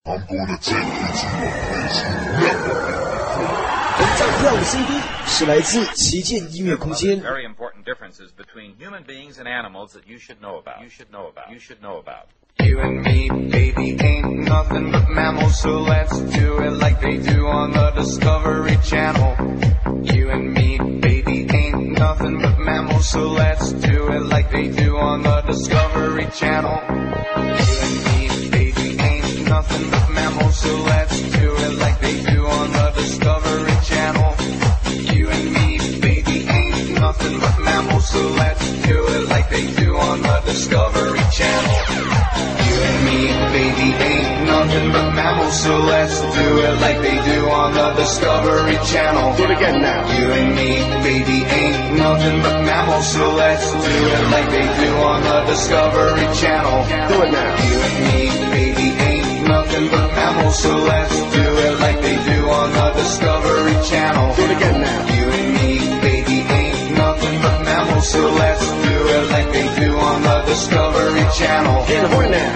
I'm gonna take you to a place you've never been before. 在跳的 CD 是来自旗舰音乐空间。 Very important differences between human beings and animals that you should know about. You and me, baby, ain't nothing but mammals, so let's do it like they do on the Discovery Channel. You and me, baby, ain't nothing but mammals, so let's do it like they do on the Discovery Channel. You and me, baby, ain't nothing but mammals, so let's do it like they do on the Discovery Channel. You and me, baby, ain't nothing but mammals, so let's do it like they do on the Discovery Channel. You and me, baby, ain't nothing but mammals, so let's do it like they do on the Discovery Channel. Do it again now. You and me, baby, ain't nothing but mammals, so let's do it like they do on the Discovery Channel. Do it now. You and me, baby, ain't nothing but mammals, so let's do it like they do on the Discovery Channel. Do it again now. You and me, baby, ain't nothing but mammals, so let's do it like they do on the Discovery Channel. Get the horn now.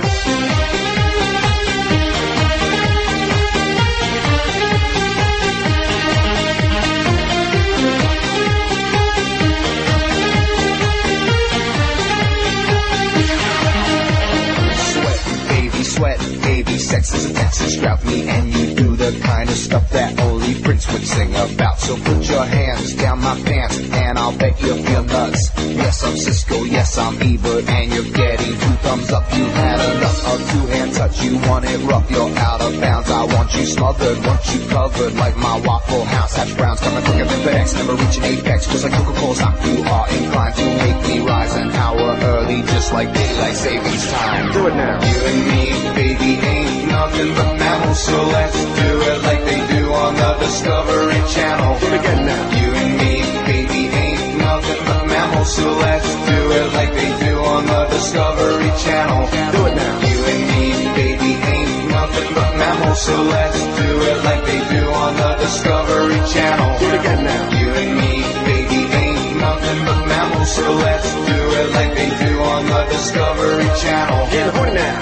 Sweat, baby, sex is a Texas drought. Me and you do the kind of stuff that only Prince would sing about. So put your hands down my pants and I'll bet you'll feel nuts. Yes, I'm Cisco, yes, I'm Ebert, and you're getting 2 thumbs up. You had enough of 2-hand touch, you want it rough, you're out of bounds. I want you smothered, want you covered like my Waffle House. Hash browns coming quicker than FedEx, never reaching apex. Just like Coca-Cola stock, you are inclined to make me rise an hour early, just like daylight savings time. Do it now. You and me, baby, ain't nothing but mammals, so let's do it like they do on the Discovery Channel. Do it again now. You and me, baby, ain't nothing but mammals, so let's do it like they do on the Discovery Channel. Do it now. You and me, baby, ain't nothing but mammals, so let's do it like they do on the Discovery Channel. Do it again now. You and me, baby, ain't nothing but mammals, so let's do it like they do on the Discovery Channel. Get the horn now.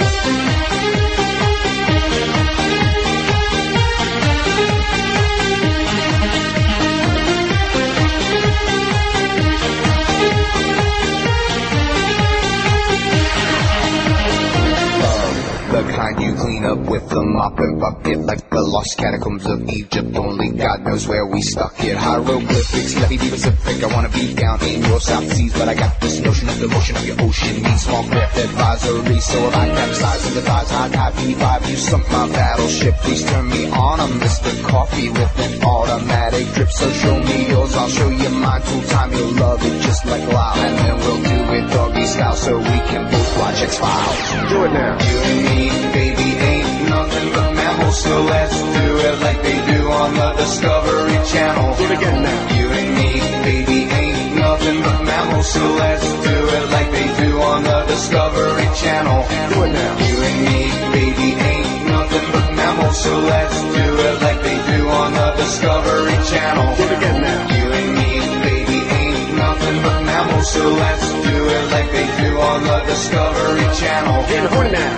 The kind you clean up with the mop and bucket, like the lost catacombs of Egypt. Only God knows where we stuck it. Hieroglyphics, let me be specific. I wanna be down in your South Seas, but I got this notion of the motion of your ocean needs small craft advisory. So if I capsize in the thighs, high P5, you sunk my battleship. Please turn me on. I'm Mr. Coffee with an automatic drip. So show me yours, I'll show you mine. Full time, you'll love it just like Lyle, and then we'll do it doggy style so we can both watch X-Files. Do it now. You and me, baby, ain't nothing but mammals, so let's do it like they do on the Discovery Channel. Do it again now. You and me, baby, ain't nothing but mammals, so let's do it like they do on the Discovery Channel. Do it now. You and me, baby, ain't nothing but mammals, so let's do it like they do on the Discovery Channel. Do it again now. You and me, baby, ain't nothing but mammals, so let's do it like they do on the Discovery Channel. Get the horn now.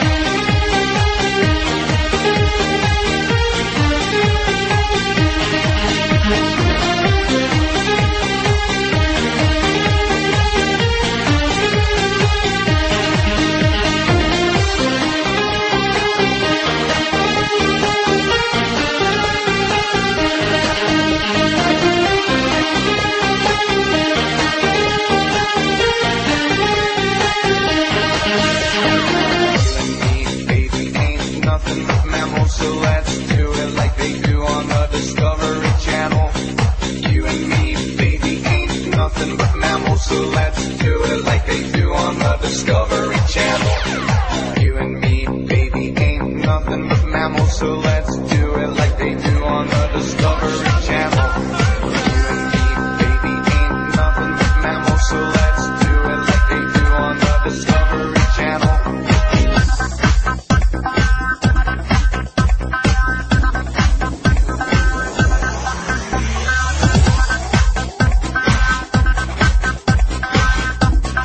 So let's do it like they do on the Discovery Channel. You and me, baby, ain't nothing but mammals, so let's do it like they do on the Discovery Channel. You and me, baby, ain't nothing but mammals, so let's do it like they do on the Discovery Channel. You and me, baby, ain't nothing but mammals, so let's do it like they do on the Discovery Channel.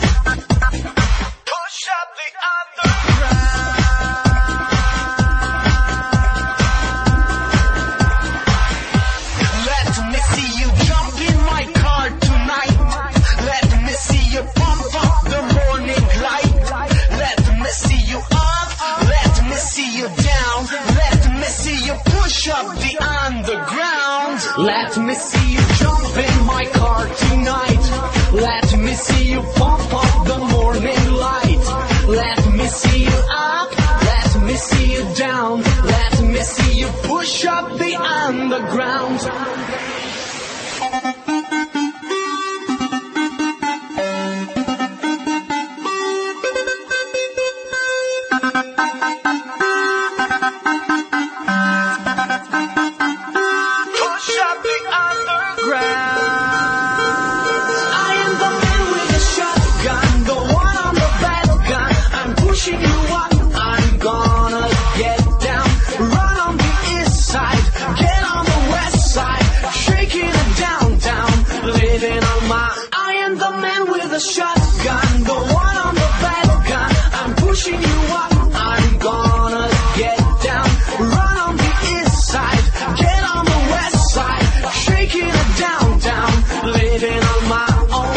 Push up the underground. Let me see you jump in my car tonight. Let me see you pump up the morning light. Let me see you up, let me see you down. Let me see you push up the underground. The shotgun, the one on the battle gun. I'm pushing you up, I'm gonna get down. Run on the east side, get on the west side. Shaking it down, down, living on my own.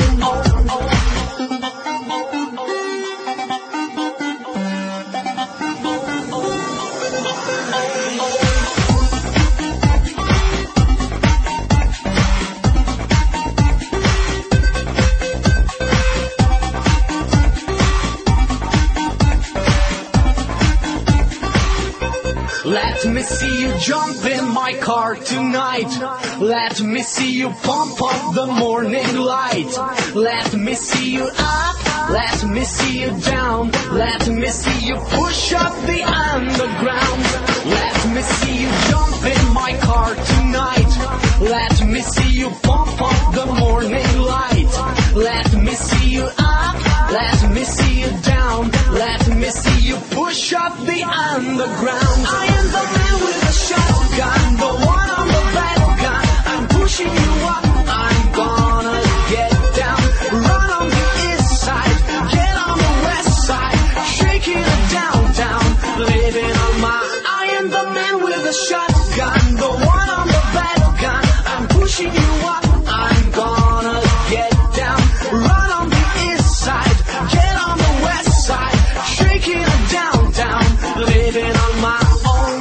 Let me see you jump in my car tonight. Let me see you pump up the morning light. Let me see you up, let me see you down. Let me see you push up the underground. Let me see you jump in my car tonight. Let me see you pump up the morning light. Let me see you up, let me see you down. Let me see you push up the underground. I am the man with the shotgun, the one on the battle gun. I'm pushing you up, I'm gonna get down. Run on the east side, get on the west side. Shaking it down, down, living on my. I am the man with the shotgun, the one on the battle gun. I'm pushing you up, I'm gonna get down. Run on the east side, get on the west side. Shaking it down, down, living on my own.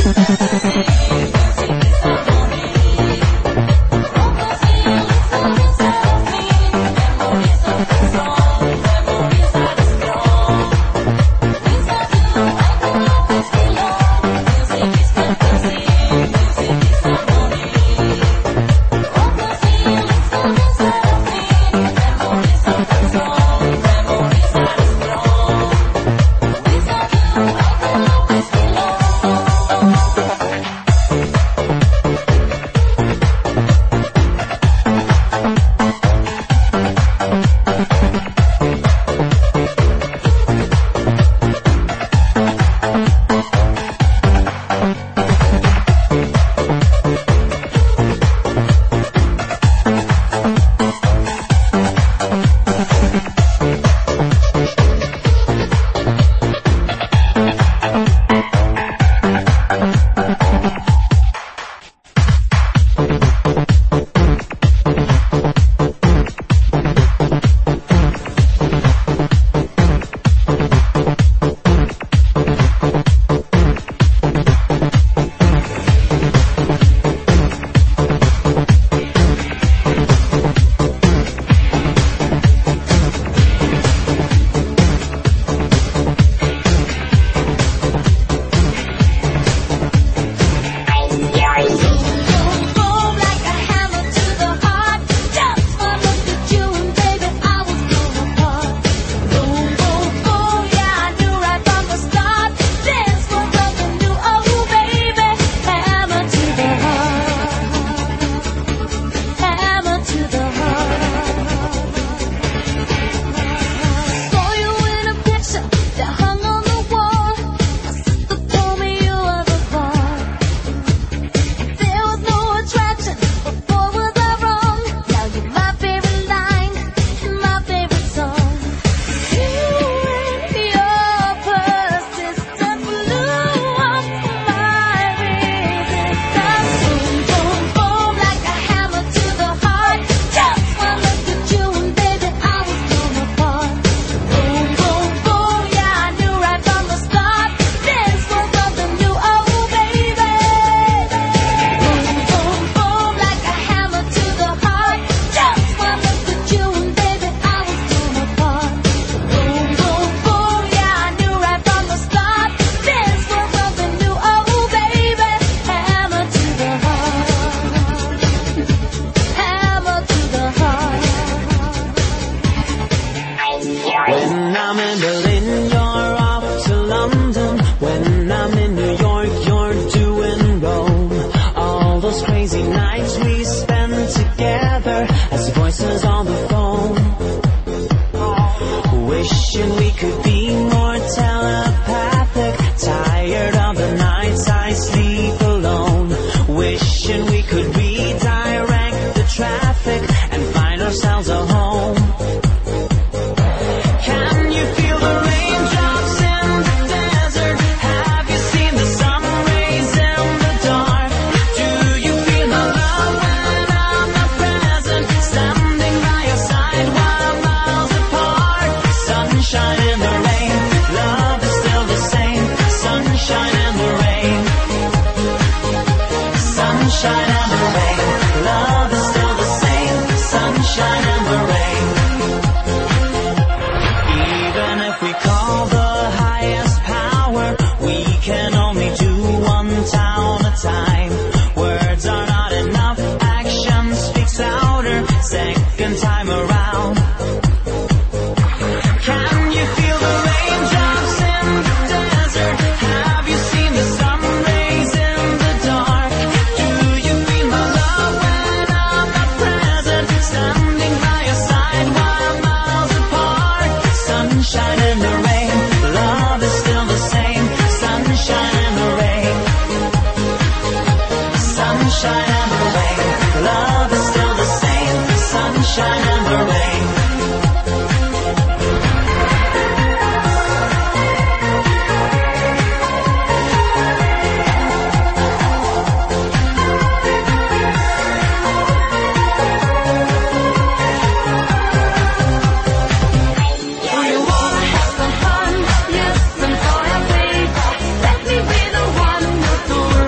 Let me be the one who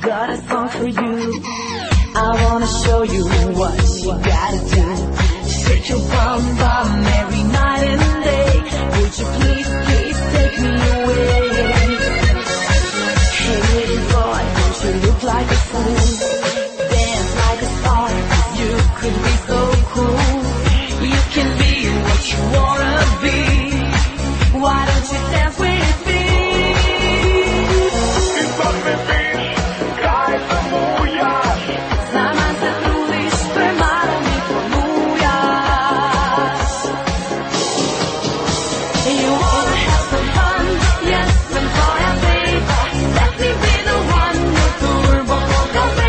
got a song for you. I wanna show you what you gotta do. Shake your bum bum every night and day. Would you please, please take me away? Hey little boy, don't you look like a fool? Dance like a star, 'cause you could be so cool. You can be what you wanna be. Why don't you dance with me? Zaman se trudiš, premalo mi ponujaš. You wanna have some fun, yes, I'm gonna baby. Let me be the one, your turbo mocha baby.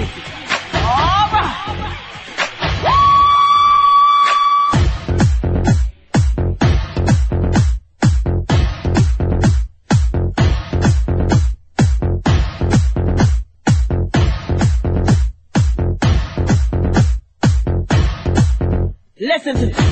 music. Listen to this.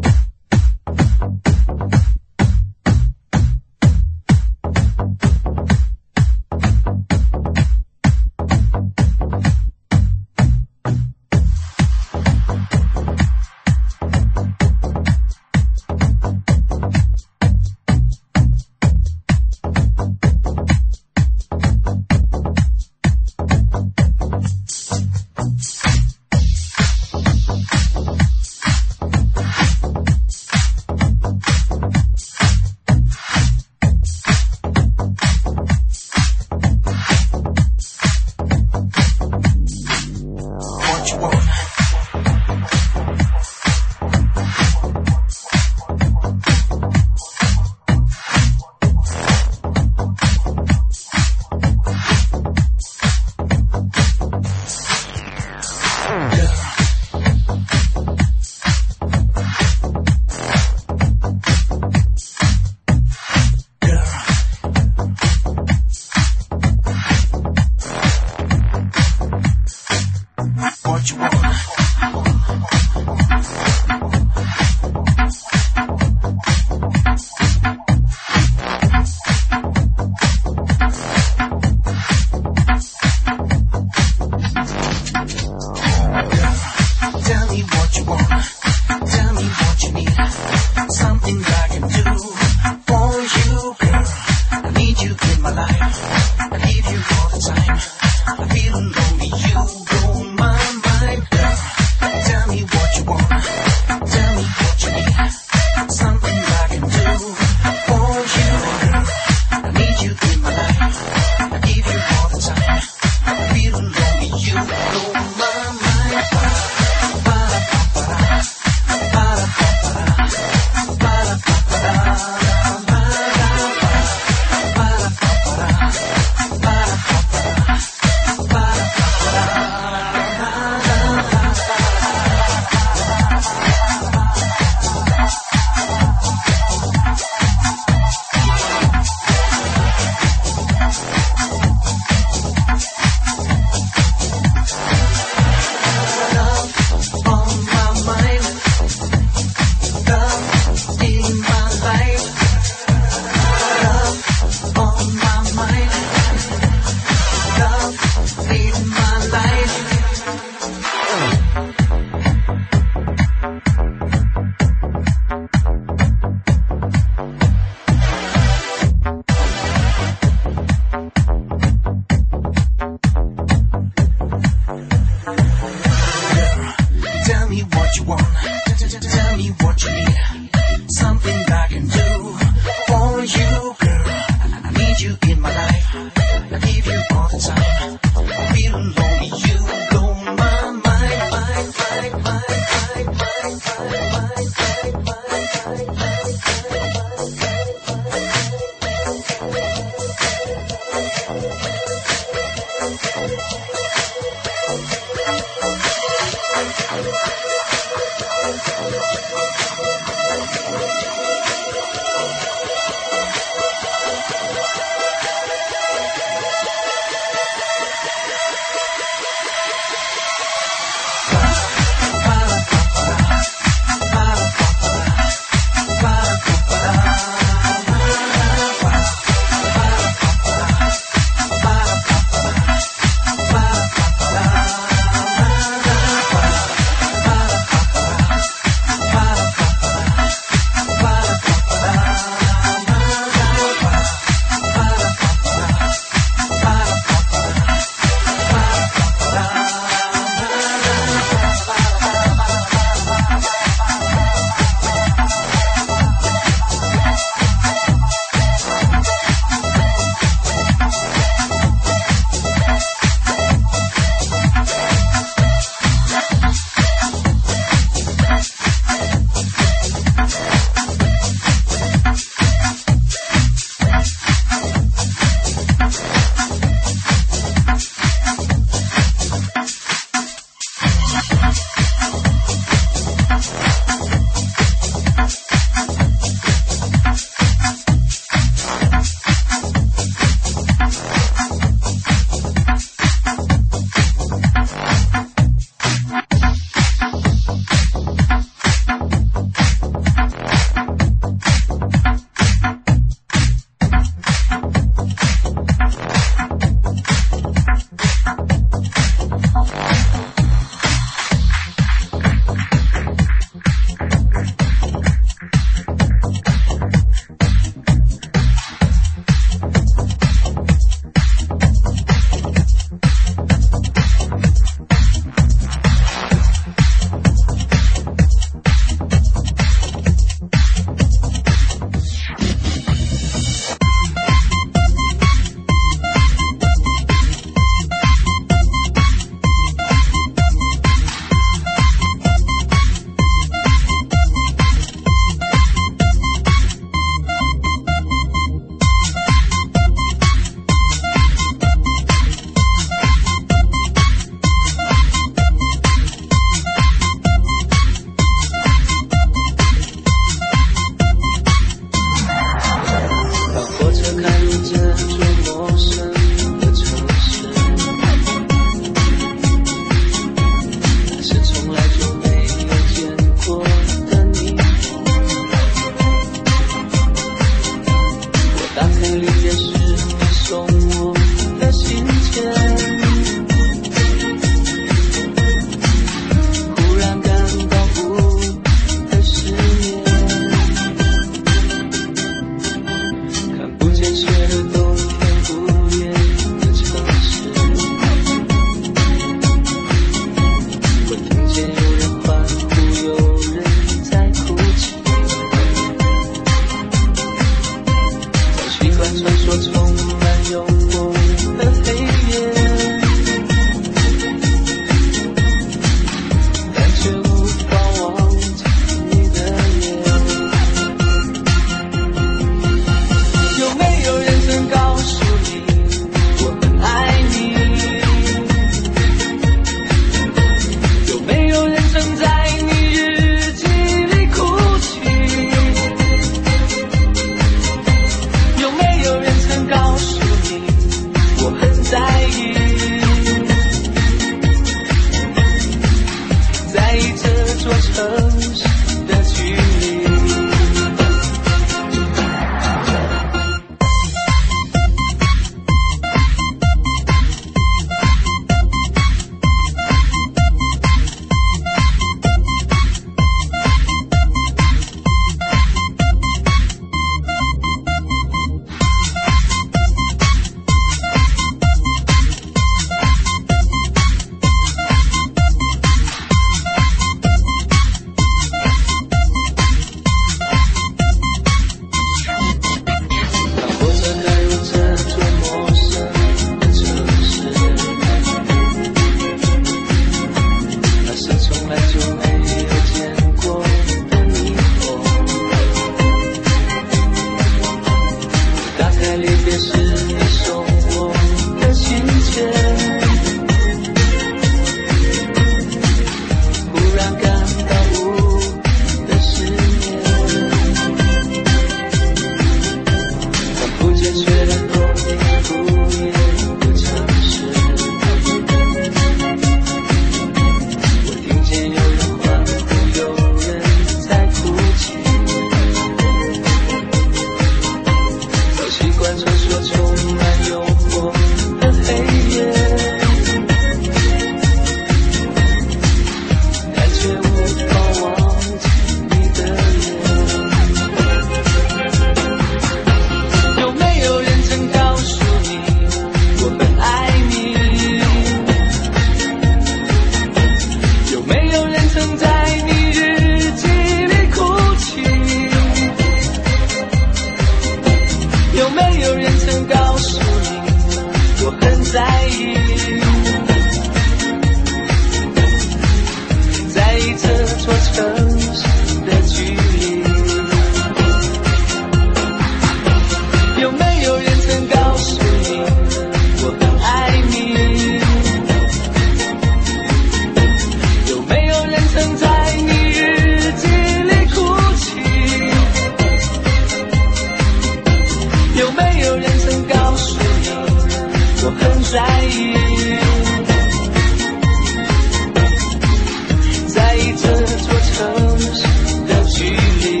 在意这座城市的距离。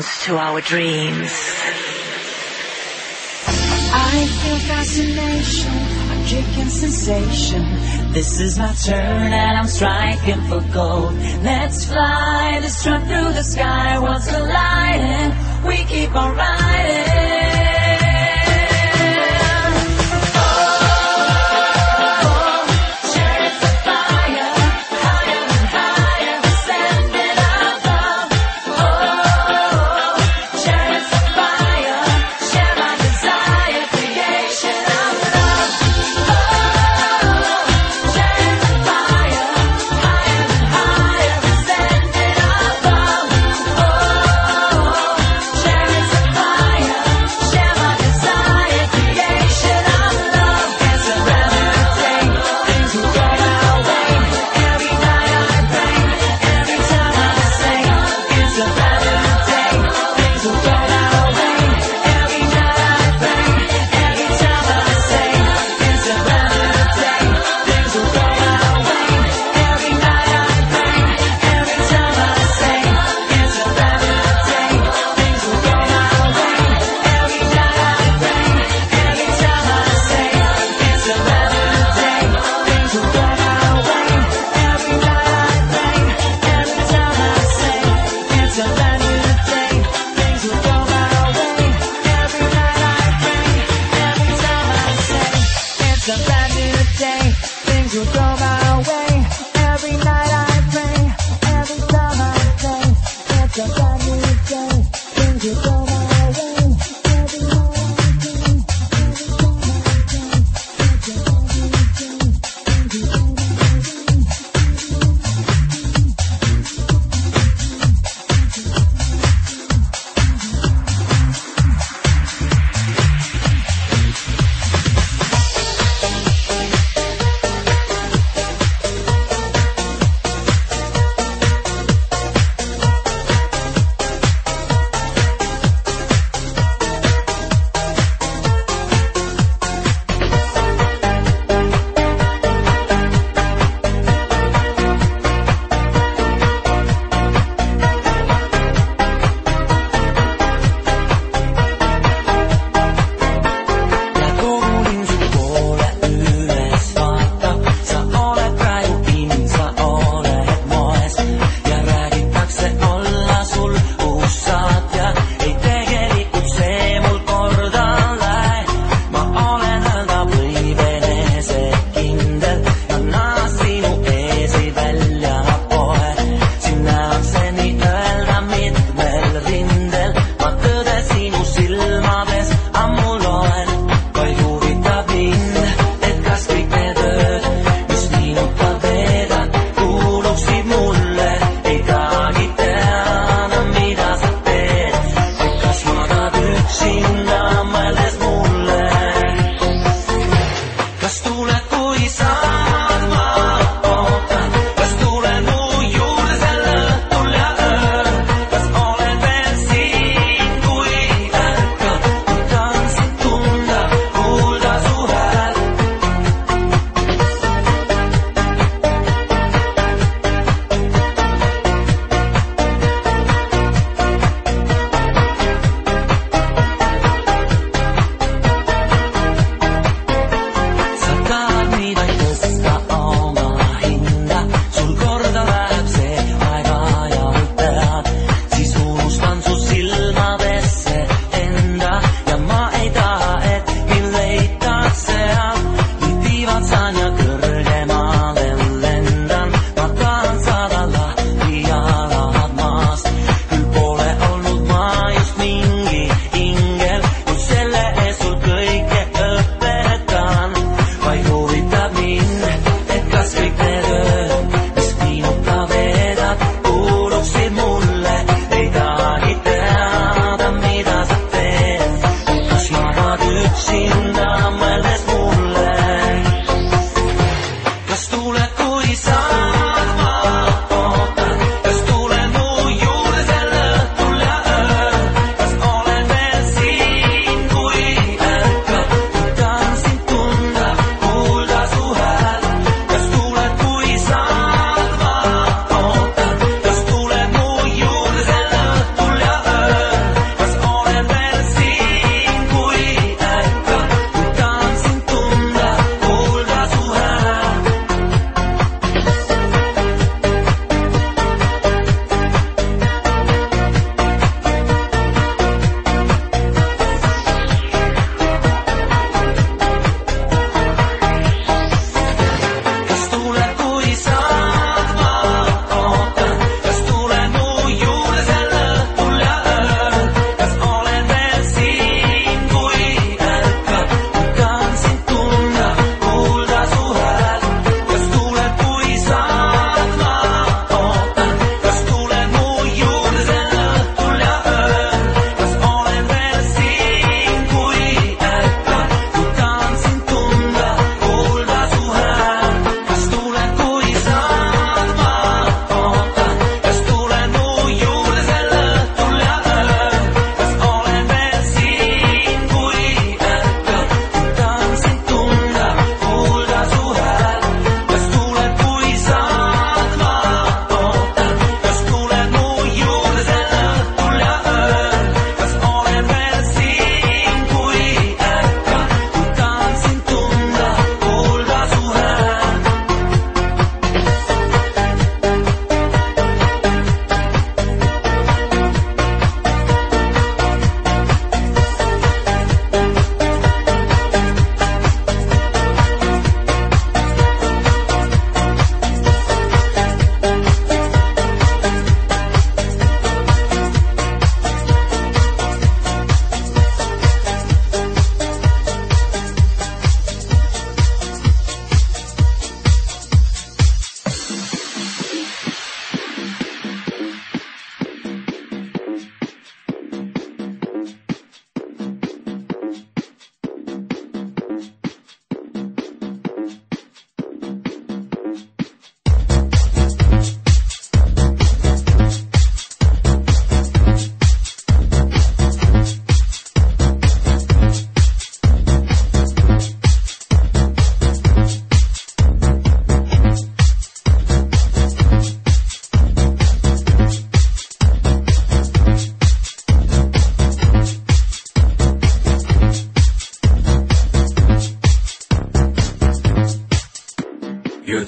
comes to our dreams. I feel fascination, a kicking sensation. This is my turn and I'm striking for gold. Let's fly this truck through the sky. What's colliding? We keep on riding. Fire.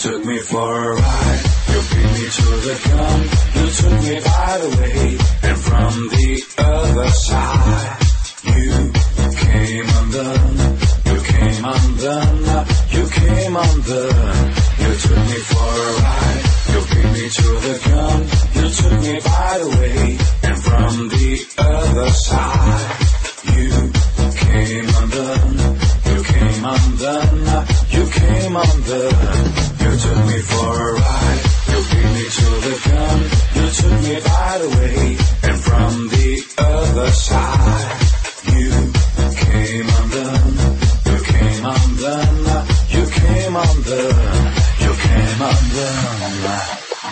took me for a ride. You beat me to the gun. You took me right away. And from the other side, you came undone. You came undone. You came undone. You took me for a ride. You beat me to the gun. You took me right away. And from the other side, you came undone. You came undone. You came undone. You took me for a ride. You beat me to the gun. You took me right away. And from the other side, you came undone. You came undone. You came undone. You came undone.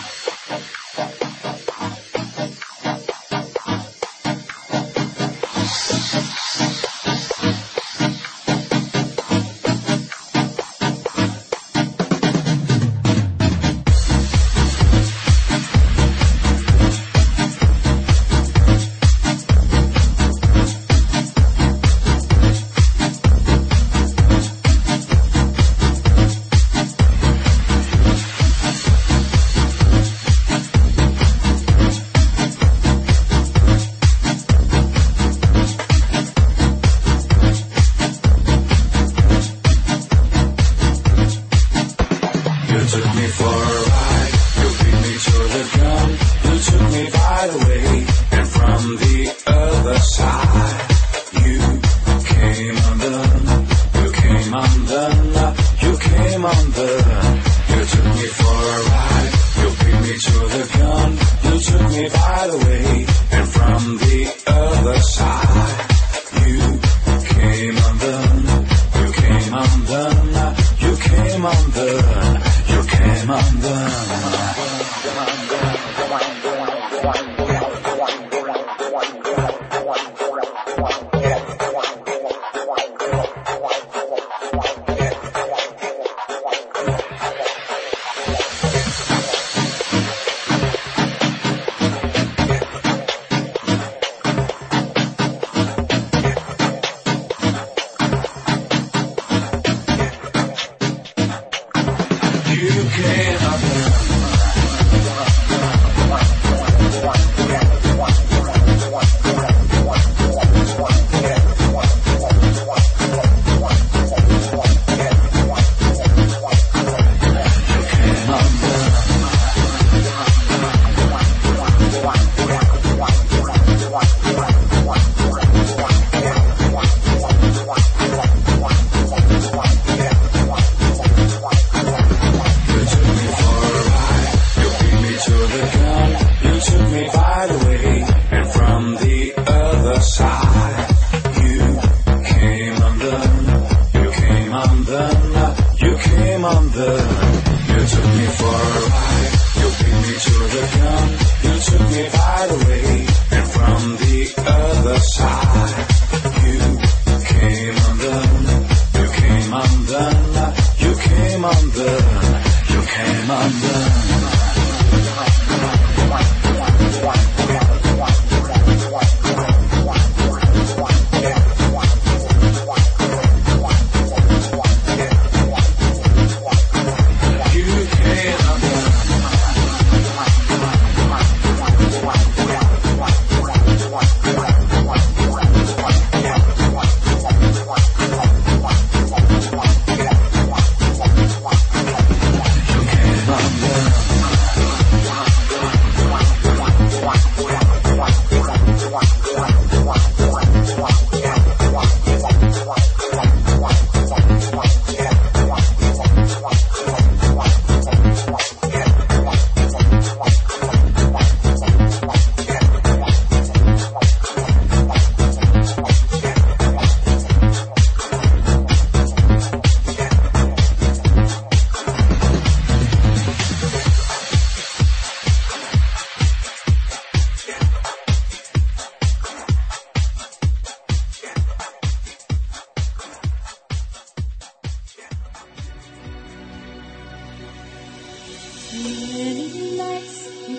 Many nights we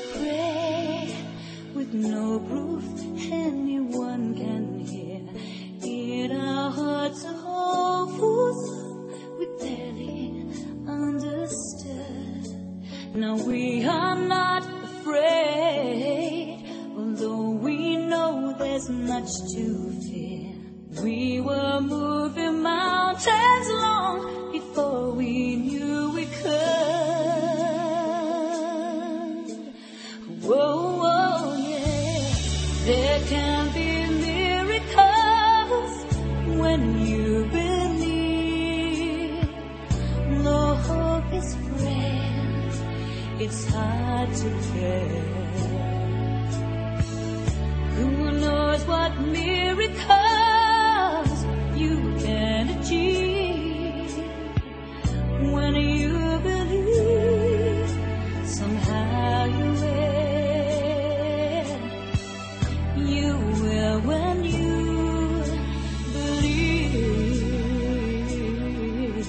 pray with no proof anyone can hear. In our hearts a hopeful song we barely understood. was much to fear. We were moving mountains long before we knew we could. Whoa, whoa, yeah. There can be miracles when you believe. No hope is frail, it's hard to bear. Who knows what miracles you can achieve when you believe, somehow you will. You will when you believe.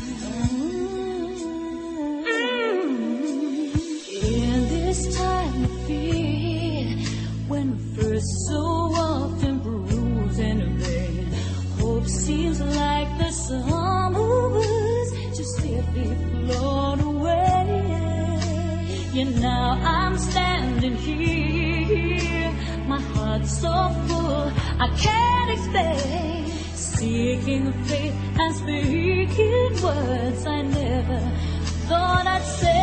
In this time of fear, when first so often bruised and vain, hope seems like the summer was just swiftly blown away. Yet now I'm standing here, my heart's so full I can't explain, seeking faith and speaking words I never thought I'd say.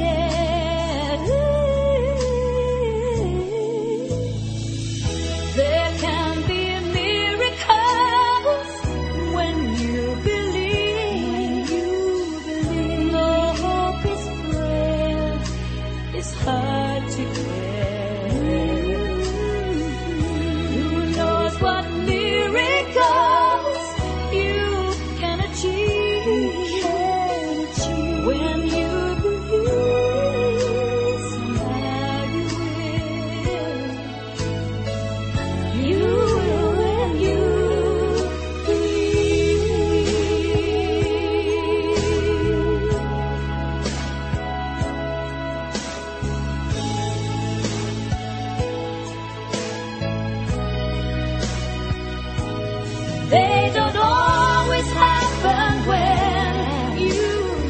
There can be miracles when you believe. No hope is frail, it's hard to bear. Who knows what miracles you can achieve when you believe, somehow you will. You will when you believe. They don't always happen when you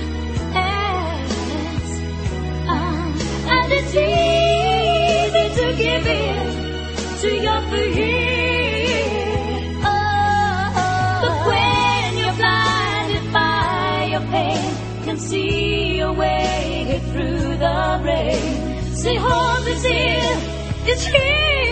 ask, and it's easy to give in to your fear. But when you're blinded by your pain, can see your way through the rain. Say hope is here, it's here.